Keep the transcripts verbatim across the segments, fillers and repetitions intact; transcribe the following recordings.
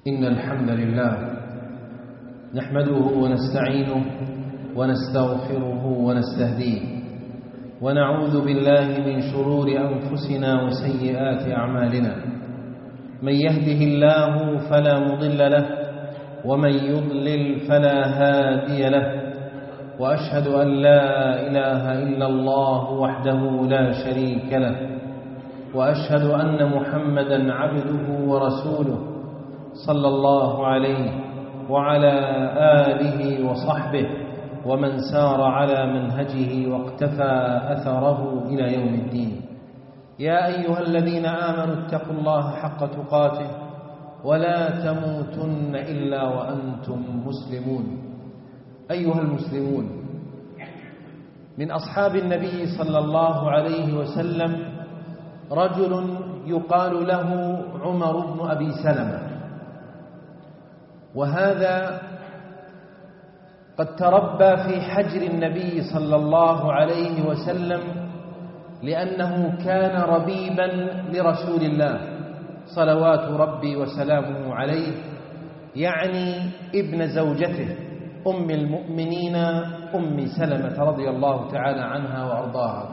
إن الحمد لله نحمده ونستعينه ونستغفره ونستهديه ونعوذ بالله من شرور أنفسنا وسيئات أعمالنا. من يهده الله فلا مضل له ومن يضلل فلا هادي له، وأشهد أن لا إله إلا الله وحده لا شريك له، وأشهد أن محمدًا عبده ورسوله صلى الله عليه وعلى آله وصحبه ومن سار على منهجه واقتفى أثره إلى يوم الدين. يا أيها الذين آمنوا اتقوا الله حق تقاته ولا تموتن إلا وأنتم مسلمون. أيها المسلمون، من أصحاب النبي صلى الله عليه وسلم رجل يقال له عمر بن أبي سلمة، وهذا قد تربى في حجر النبي صلى الله عليه وسلم لأنه كان ربيبا لرسول الله صلوات ربي وسلامه عليه، يعني ابن زوجته أم المؤمنين أم سلمة رضي الله تعالى عنها وأرضاها.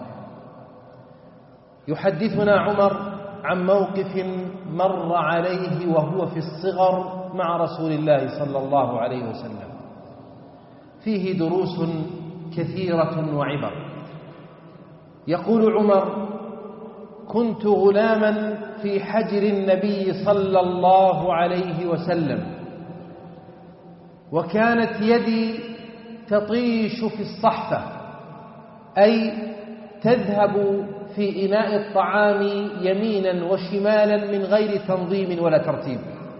يحدثنا عمر عن موقف مر عليه وهو في الصغر مع رسول الله صلى الله عليه وسلم، فيه دروس كثيرة وعبر. يقول عمر: كنت غلاما في حجر النبي صلى الله عليه وسلم، وكانت يدي تطيش في الصحفة، أي تذهب في إناء الطعام يمينا وشمالا من غير تنظيم ولا ترتيب.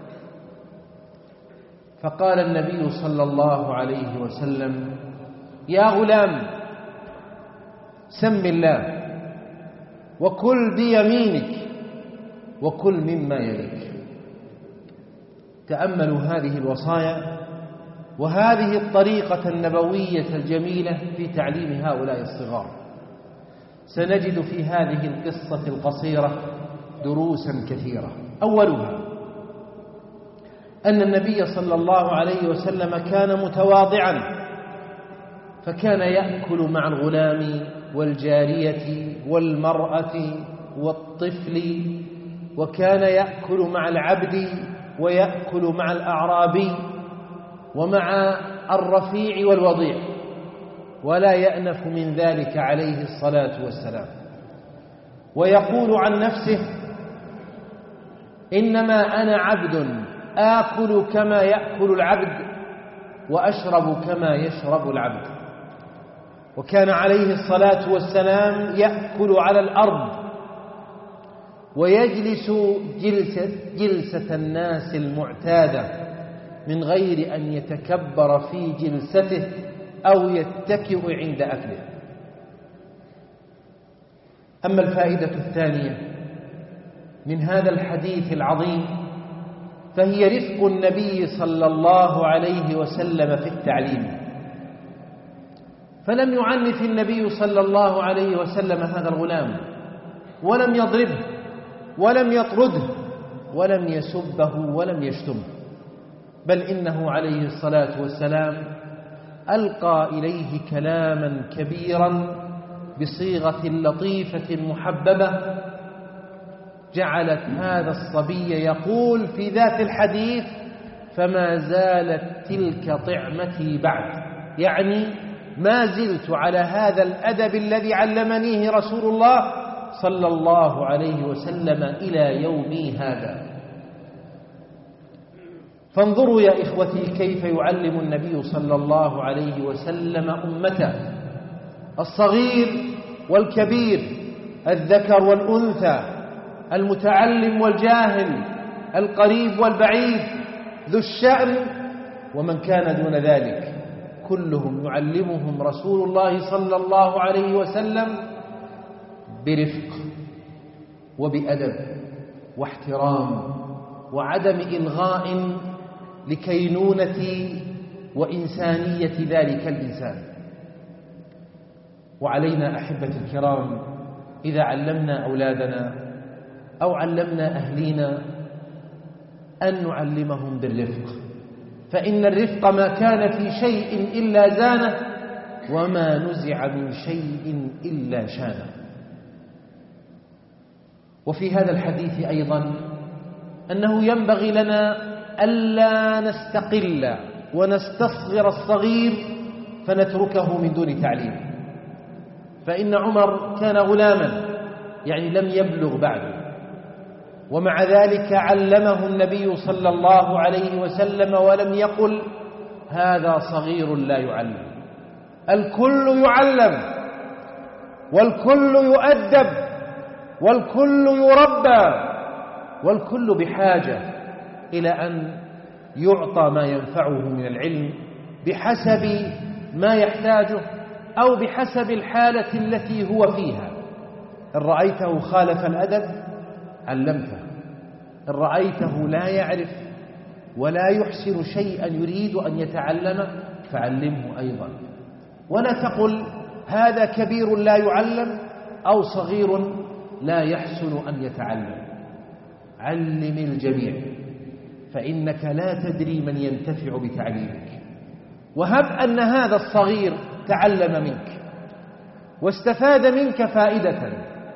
فقال النبي صلى الله عليه وسلم: يا غلام، سم الله وكل بيمينك وكل مما يليك. تأملوا هذه الوصايا وهذه الطريقة النبوية الجميلة في تعليم هؤلاء الصغار. سنجد في هذه القصة القصيرة دروسا كثيرة. أولها أن النبي صلى الله عليه وسلم كان متواضعا، فكان يأكل مع الغلام والجارية والمرأة والطفل، وكان يأكل مع العبد ويأكل مع الأعرابي ومع الرفيع والوضيع، ولا يأنف من ذلك عليه الصلاة والسلام. ويقول عن نفسه: إنما أنا عبد آكل كما يأكل العبد وأشرب كما يشرب العبد. وكان عليه الصلاة والسلام يأكل على الأرض ويجلس جلسة, جلسة الناس المعتادة من غير أن يتكبر في جلسته أو يتكئ عند أكله. أما الفائدة الثانية من هذا الحديث العظيم فهي رفق النبي صلى الله عليه وسلم في التعليم، فلم يعنف النبي صلى الله عليه وسلم هذا الغلام، ولم يضربه ولم يطرده ولم يسبه ولم يشتمه، بل إنه عليه الصلاة والسلام ألقى إليه كلاما كبيرا بصيغة لطيفة محببة جعلت هذا الصبي يقول في ذات الحديث: فما زالت تلك طعمتي بعد، يعني ما زلت على هذا الأدب الذي علمنيه رسول الله صلى الله عليه وسلم إلى يومي هذا. فانظروا يا إخوتي كيف يعلم النبي صلى الله عليه وسلم أمته، الصغير والكبير، الذكر والأنثى، المتعلم والجاهل، القريب والبعيد، ذو الشأن ومن كان دون ذلك، كلهم يعلمهم رسول الله صلى الله عليه وسلم برفق وبأدب واحترام وعدم إلغاء لكينونة وإنسانية ذلك الإنسان. وعلينا أحبة الكرام إذا علمنا أولادنا أو علمنا أهلينا أن نعلمهم بالرفق، فإن الرفق ما كان في شيء إلا زانه، وما نزع من شيء إلا شانه. وفي هذا الحديث أيضا أنه ينبغي لنا ألا نستقل ونستصغر الصغير فنتركه من دون تعليم. فإن عمر كان غلاما، يعني لم يبلغ بعد، ومع ذلك علمه النبي صلى الله عليه وسلم ولم يقل هذا صغير لا يعلم. الكل يعلم، والكل يؤدب، والكل يربى، والكل بحاجة إلى أن يعطى ما ينفعه من العلم بحسب ما يحتاجه أو بحسب الحالة التي هو فيها. إن رأيته خالف الأدب علمته، إن رأيته لا يعرف ولا يحسن شيئا يريد أن يتعلم فعلمه أيضا. ولا تقل هذا كبير لا يعلم أو صغير لا يحسن أن يتعلم. علم الجميع، فإنك لا تدري من ينتفع بتعليمك. وهب أن هذا الصغير تعلم منك واستفاد منك فائدة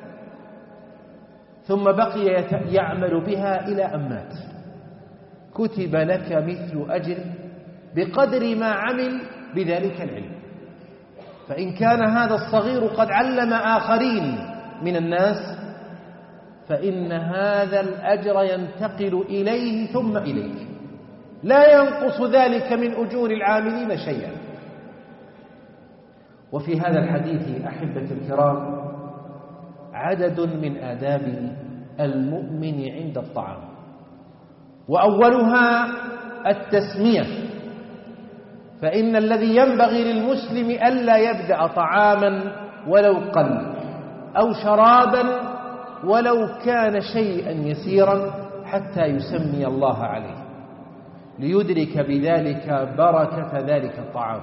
ثم بقي يعمل بها إلى أن مات، كتب لك مثل أجر بقدر ما عمل بذلك العلم. فإن كان هذا الصغير قد علم آخرين من الناس فإن هذا الأجر ينتقل إليه ثم إليك، لا ينقص ذلك من أجور العاملين شيئا. وفي هذا الحديث أحبة الكرام عدد من آداب المؤمن عند الطعام، وأولها التسمية. فإن الذي ينبغي للمسلم ألا يبدأ طعاما ولو قل أو شرابا ولو كان شيئا يسيرا حتى يسمي الله عليه، ليدرك بذلك بركة ذلك الطعام.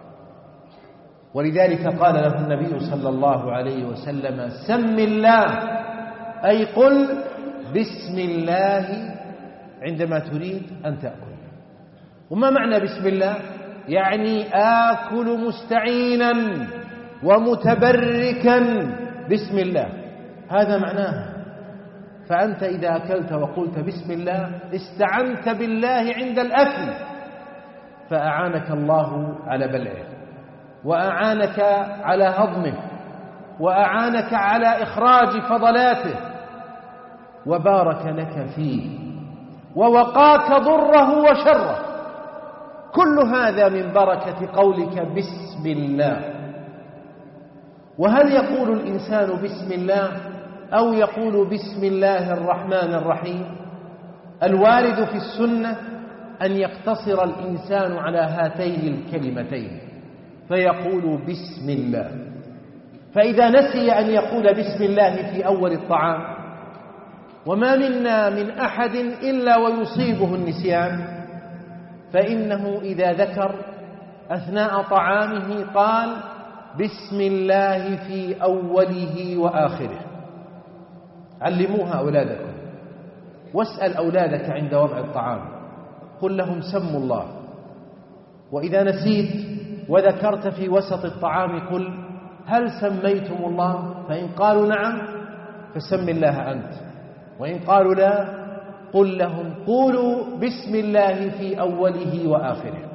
ولذلك قال له النبي صلى الله عليه وسلم سم الله، أي قل بسم الله عندما تريد أن تأكل. وما معنى بسم الله؟ يعني آكل مستعينا ومتبركا بسم الله، هذا معناها. فأنت إذا أكلت وقلت بسم الله استعنت بالله عند الأكل، فأعانك الله على بلعه، وأعانك على هضمه، وأعانك على إخراج فضلاته، وبارك لك فيه، ووقاك ضره وشره. كل هذا من بركة قولك بسم الله. وهل يقول الإنسان بسم الله أو يقول بسم الله الرحمن الرحيم؟ الوارد في السنة أن يقتصر الإنسان على هاتين الكلمتين فيقول بسم الله. فإذا نسي أن يقول بسم الله في أول الطعام، وما منا من أحد إلا ويصيبه النسيان، فإنه إذا ذكر أثناء طعامه قال بسم الله في أوله وآخره. علموها أولادكم، واسأل أولادك عند وضع الطعام، قل لهم سموا الله. وإذا نسيت وذكرت في وسط الطعام قل هل سميتم الله؟ فإن قالوا نعم فسم الله أنت، وإن قالوا لا قل لهم قولوا بسم الله في أوله وآخره.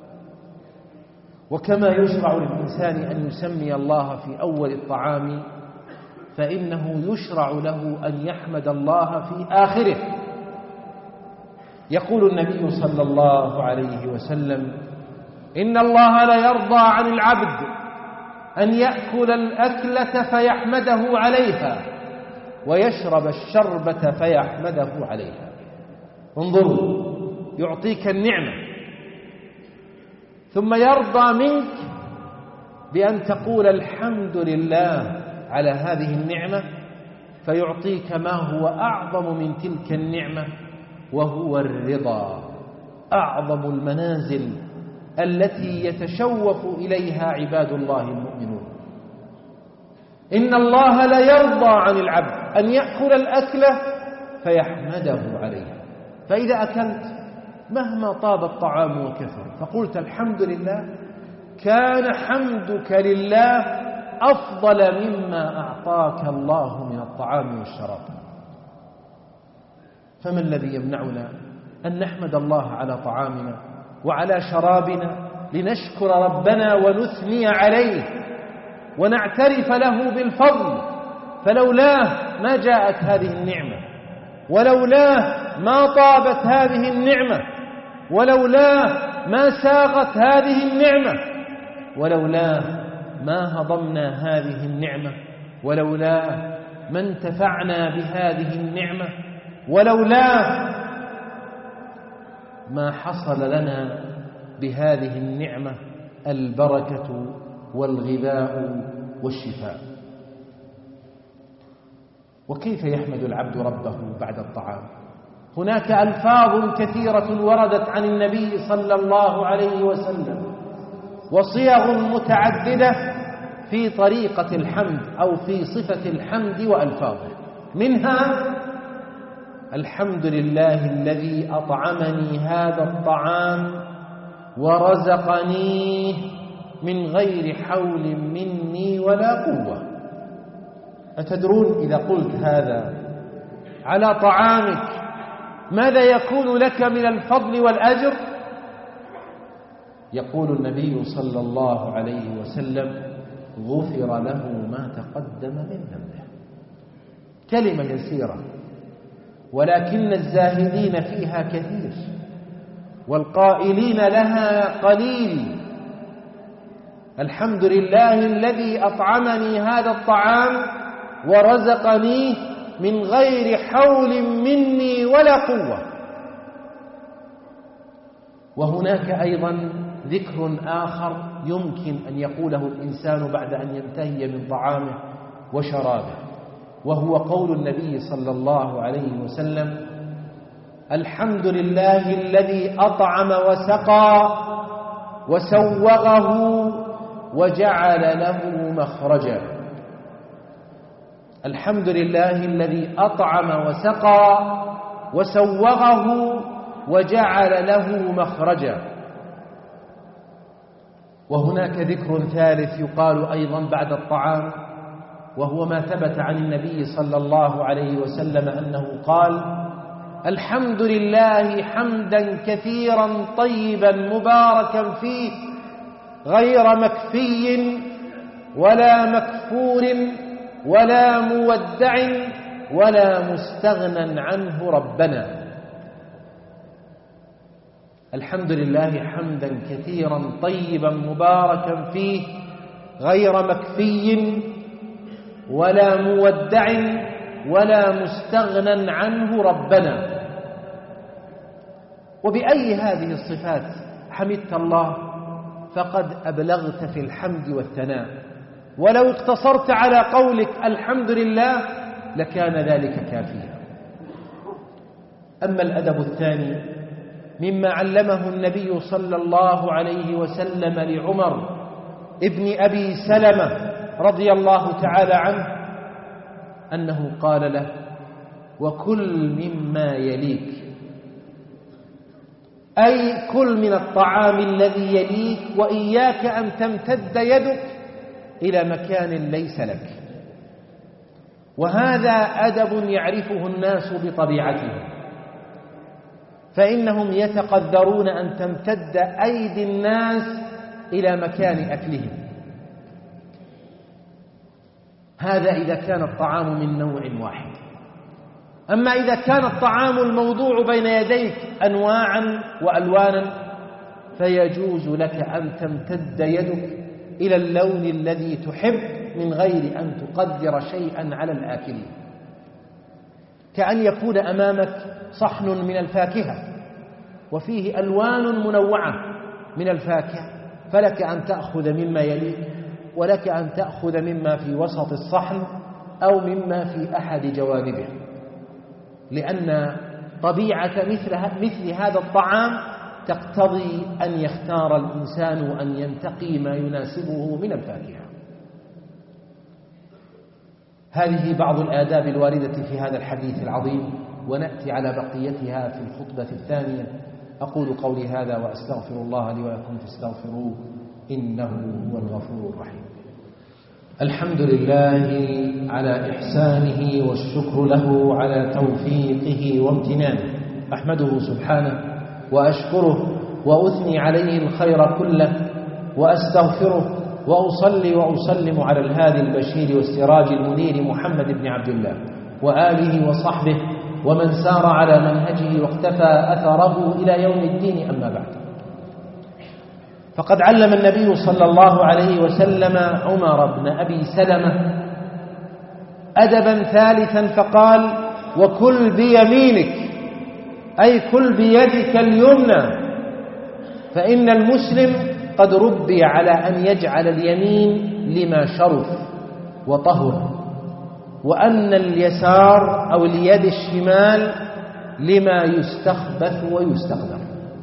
وكما يشرع للإنسان أن يسمي الله في أول الطعام، فإنه يشرع له أن يحمد الله في آخره. يقول النبي صلى الله عليه وسلم إن الله لا يرضى عن العبد أن يأكل الأكلة فيحمده عليها ويشرب الشربة فيحمده عليها. انظروا، يعطيك النعمة ثم يرضى منك بأن تقول الحمد لله على هذه النعمة، فيعطيك ما هو أعظم من تلك النعمة، وهو الرضا، أعظم المنازل التي يتشوف إليها عباد الله المؤمنون. إن الله لا يرضى عن العبد أن يأكل الأكلة فيحمده عليها فإذا أكلت مهما طاب الطعام وكثر فقلت الحمد لله، كان حمدك لله أفضل مما أعطاك الله من الطعام والشراب. فما الذي يمنعنا أن نحمد الله على طعامنا وعلى شرابنا لنشكر ربنا ونثني عليه ونعترف له بالفضل؟ فلولاه ما جاءت هذه النعمة، ولولاه ما طابت هذه النعمة، ولولاه ما ساغت هذه النعمة، ولولاه ما هضمنا هذه النعمة، ولولاه ما انتفعنا بهذه النعمة، ولولاه ما حصل لنا بهذه النعمة البركة والغذاء والشفاء. وكيف يحمد العبد ربه بعد الطعام؟ هناك ألفاظ كثيرة وردت عن النبي صلى الله عليه وسلم وصيغ متعددة في طريقة الحمد أو في صفة الحمد وألفاظه، منها الحمد لله الذي أطعمني هذا الطعام ورزقنيه من غير حول مني ولا قوة. أتدرون إذا قلت هذا على طعامك ماذا يكون لك من الفضل والأجر؟ يقول النبي صلى الله عليه وسلم: غفر له ما تقدم من ذنبه. كلمة يسيرة ولكن الزاهدين فيها كثير والقائلين لها قليل. الحمد لله الذي أطعمني هذا الطعام ورزقنيه من غير حول مني ولا قوة. وهناك أيضا ذكر آخر يمكن أن يقوله الإنسان بعد أن ينتهي من طعامه وشرابه، وهو قول النبي صلى الله عليه وسلم: الحمد لله الذي أطعم وسقى وسوغه وجعل له مخرجا. الحمد لله الذي أطعم وسقى وسوغه وجعل له مخرجا. وهناك ذكر ثالث يقال أيضا بعد الطعام، وهو ما ثبت عن النبي صلى الله عليه وسلم أنه قال: الحمد لله حمدا كثيرا طيبا مباركا فيه غير مكفي ولا مكفور ولا مودع ولا مستغنى عنه ربنا. الحمد لله حمدا كثيرا طيبا مباركا فيه غير مكفي ولا مودع ولا مستغنى عنه ربنا. وبأي هذه الصفات حمدت الله فقد أبلغت في الحمد والثناء، ولو اقتصرت على قولك الحمد لله لكان ذلك كافيا. أما الأدب الثاني مما علمه النبي صلى الله عليه وسلم لعمر ابن أبي سلمة رضي الله تعالى عنه أنه قال له: وكل مما يليك، أي كل من الطعام الذي يليك، وإياك أن تمتد يدك إلى مكان ليس لك. وهذا أدب يعرفه الناس بطبيعتهم، فإنهم يتقدرون أن تمتد أيدي الناس إلى مكان أكلهم. هذا إذا كان الطعام من نوع واحد. أما إذا كان الطعام الموضوع بين يديك أنواعا وألوانا فيجوز لك أن تمتد يدك إلى اللون الذي تحب من غير أن تقدر شيئا على الآكلين، كأن يكون أمامك صحن من الفاكهة وفيه ألوان منوعة من الفاكهة، فلك أن تأخذ مما يليك ولك أن تأخذ مما في وسط الصحن أو مما في أحد جوانبه، لأن طبيعة مثل, مثل هذا الطعام تقتضي أن يختار الإنسان وأن ينتقي ما يناسبه من الفاكهة. هذه بعض الآداب الواردة في هذا الحديث العظيم ونأتي على بقيتها في الخطبة الثانية. أقول قولي هذا وأستغفر الله لي ولكم فاستغفروه إنه هو الغفور الرحيم. الحمد لله على إحسانه والشكر له على توفيقه وامتنانه. أحمده سبحانه وأشكره وأثني عليه الخير كله وأستغفره وأصلي وأسلم على الهادي البشير والسراج المنير محمد بن عبد الله وآله وصحبه ومن سار على منهجه واقتفى أثره إلى يوم الدين. أما بعد، فقد علم النبي صلى الله عليه وسلم عمر بن أبي سلمة أدبا ثالثا فقال: وكل بيمينك، أي كل بيدك اليمنى، فإن المسلم قد ربي على أن يجعل اليمين لما شرف وطهر، وأن اليسار أو اليد الشمال لما يستخبث ويستقدر.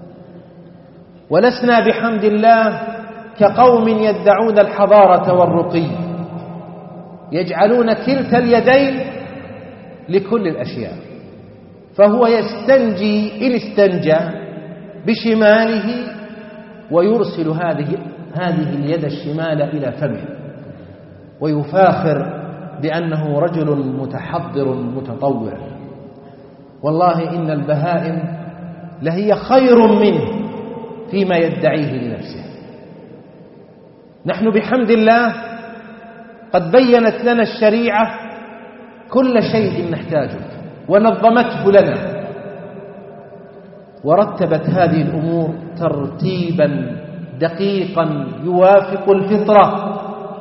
ولسنا بحمد الله كقوم يدعون الحضارة والرقي، يجعلون كلتا اليدين لكل الأشياء، فهو يستنجي إن استنجى بشماله ويرسل هذه هذه اليد الشمال إلى فمه ويفاخر بأنه رجل متحضر متطور. والله إن البهائم لهي خير منه فيما يدعيه لنفسه. نحن بحمد الله قد بينت لنا الشريعة كل شيء نحتاجه ونظمته لنا ورتبت هذه الأمور ترتيبا دقيقا يوافق الفطرة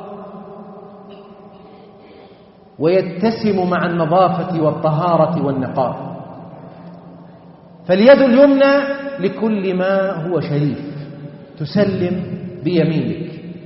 ويتسم مع النظافة والطهارة والنقاء. فاليد اليمنى لكل ما هو شريف، تسلم بيمينك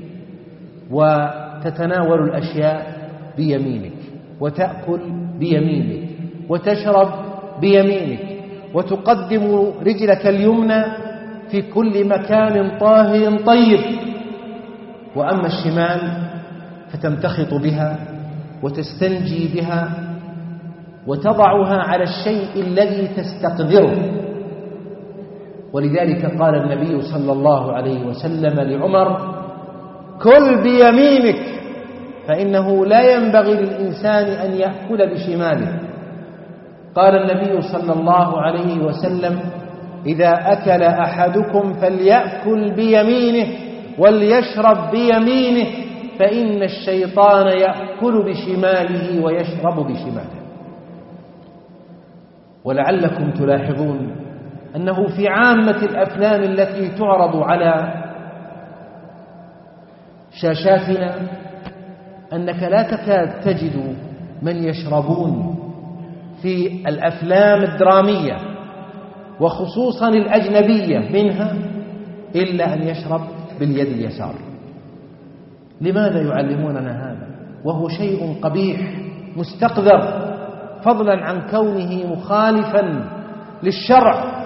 وتتناول الأشياء بيمينك وتأكل بيمينك وتشرب بيمينك وتقدم رجلك اليمنى في كل مكان طاهر طيب. وأما الشمال فتمتخط بها وتستنجي بها وتضعها على الشيء الذي تستقدره. ولذلك قال النبي صلى الله عليه وسلم لعمر: كل بيمينك، فإنه لا ينبغي للإنسان أن يأكل بشماله. قال النبي صلى الله عليه وسلم: إذا أكل أحدكم فليأكل بيمينه وليشرب بيمينه، فإن الشيطان يأكل بشماله ويشرب بشماله. ولعلكم تلاحظون أنه في عامة الأفلام التي تعرض على شاشاتنا أنك لا تكاد تجد من يشربون في الأفلام الدرامية وخصوصا الأجنبية منها إلا أن يشرب باليد اليسار. لماذا يعلموننا هذا وهو شيء قبيح مستقذر، فضلا عن كونه مخالفا للشرع؟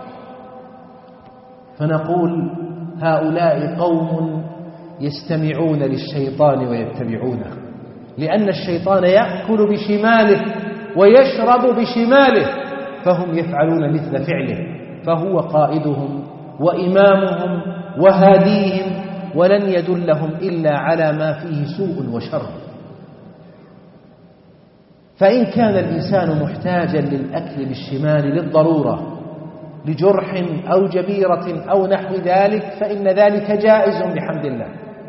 فنقول: هؤلاء قوم يستمعون للشيطان ويتبعونه، لأن الشيطان يأكل بشماله ويشرب بشماله، فهم يفعلون مثل فعله، فهو قائدهم وإمامهم وهاديهم، ولن يدلهم إلا على ما فيه سوء وشر. فإن كان الإنسان محتاجا للأكل بالشمال للضرورة، لجرح أو جبيرة أو نحو ذلك، فإن ذلك جائز بحمد الله.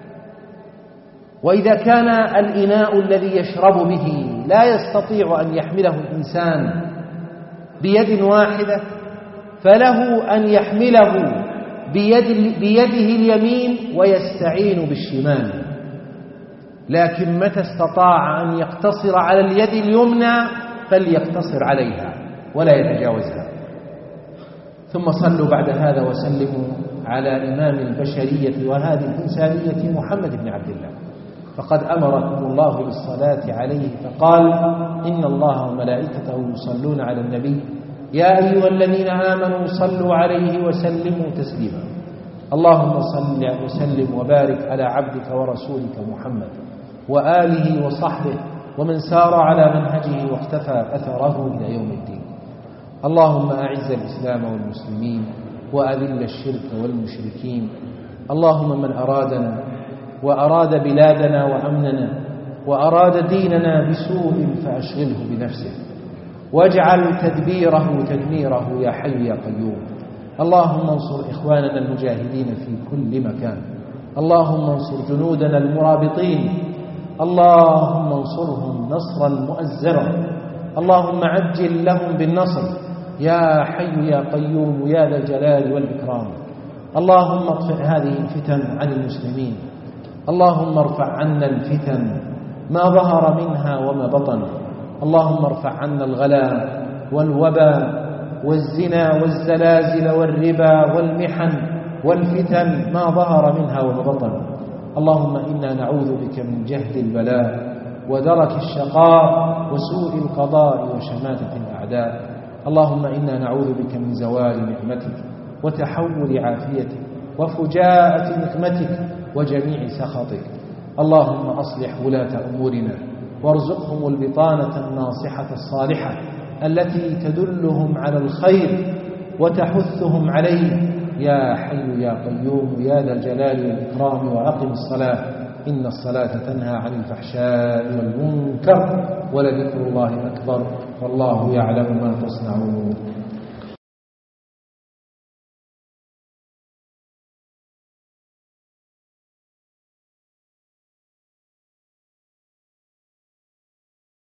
وإذا كان الإناء الذي يشرب به لا يستطيع أن يحمله الإنسان بيد واحدة، فله أن يحمله بيد بيده اليمين ويستعين بالشمال. لكن متى استطاع أن يقتصر على اليد اليمنى فليقتصر عليها ولا يتجاوزها. ثم صلوا بعد هذا وسلموا على إمام البشرية وهذه الإنسانية محمد بن عبد الله، فقد أمركم الله بالصلاة عليه فقال: إن الله وملائكته يصلون على النبي يا أيها الذين آمنوا صلوا عليه وسلموا تسليما. اللهم صل وسلم وبارك على عبدك ورسولك محمد وآله وصحبه ومن سار على منهجه واقتفى أثره إلى يوم الدين. اللهم أعز الإسلام والمسلمين وأذل الشرك والمشركين. اللهم من أرادنا وأراد بلادنا وأمننا وأراد ديننا بسوء فأشغله بنفسه واجعل تدبيره تدميره يا حي يا قيوم. اللهم انصر إخواننا المجاهدين في كل مكان. اللهم انصر جنودنا المرابطين. اللهم انصرهم نصرا مؤزرا. اللهم عجل لهم بالنصر يا حي يا قيوم يا ذا الجلال والإكرام. اللهم اطفئ هذه الفتن عن المسلمين. اللهم ارفع عنا الفتن ما ظهر منها وما بطن. اللهم ارفع عنا الغلاء والوباء والزنا والزلازل والربا والمحن والفتن ما ظهر منها وما بطن. اللهم إنا نعوذ بك من جهد البلاء ودرك الشقاء وسوء القضاء وشماتة الأعداء. اللهم إنا نعوذ بك من زوال نعمتك وتحول عافيتك وفجاءة نقمتك وجميع سخطك. اللهم أصلح ولاة أمورنا وارزقهم البطانة الناصحة الصالحة التي تدلهم على الخير وتحثهم عليه يا حي يا قيوم يا ذا الجلال والإكرام. وأقم الصلاة إن الصلاة تنهى عن الفحشاء والمنكر ولذكر الله أكبر والله يعلم ما تصنعون.